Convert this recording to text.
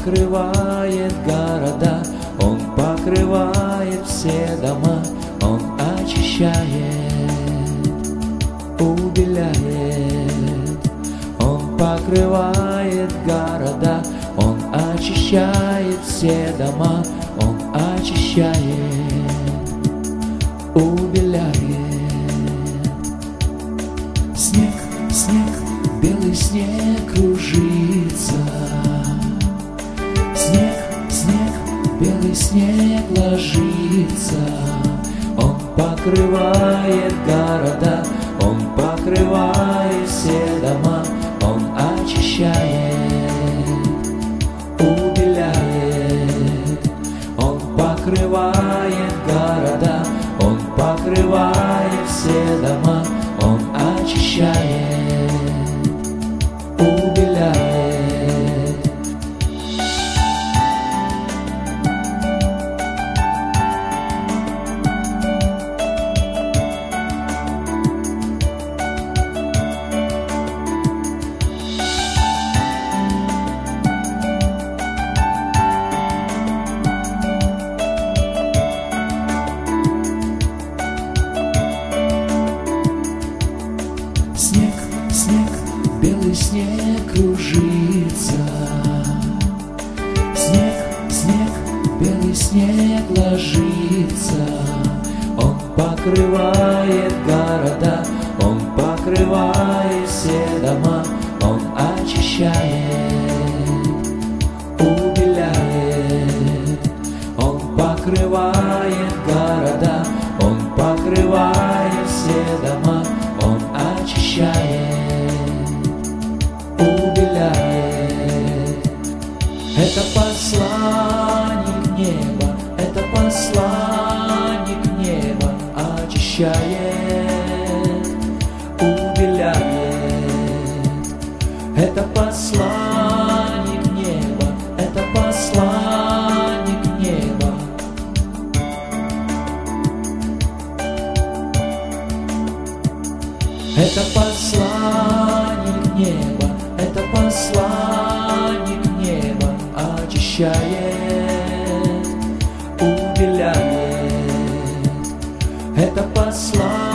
покрывает города, Он покрывает все дома, Он очищает, убеляет. Он покрывает города, Он очищает все дома, Он очищает, убеляет. Снег, снег, белый снег кружится. Снег, снег, белый снег ложится. Он покрывает города, Он покрывает все дома, Он очищает, убеляет. Он покрывает города, Он покрывает все дома, Он очищает, убеляет. Снег, снег, белый снег кружится. Снег, снег, белый снег ложится. Он покрывает города, Он покрывает все дома, Он очищает, убеляет. Он покрывает города, Он покрывает все дома, Он очищает, убеляет. Это посланник неба, это посланник неба, очищает, убеляет. Это посланник неба, это посланник неба. Это посланник неба, это посланник неба, очищает, убеляет. Это посланник